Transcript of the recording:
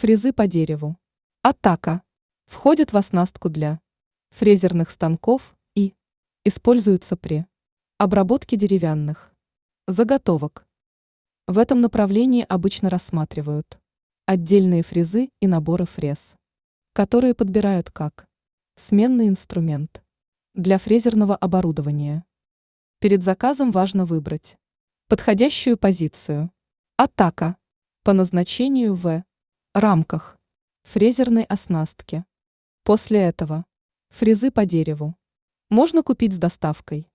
Фрезы по дереву. Атака. Входит в оснастку для фрезерных станков и используются при обработке деревянных заготовок. В этом направлении обычно рассматривают отдельные фрезы и наборы фрез, которые подбирают как сменный инструмент для фрезерного оборудования. Перед заказом важно выбрать подходящую позицию. Атака. По назначению в рамках фрезерной оснастки. После этого фрезы по дереву можно купить с доставкой.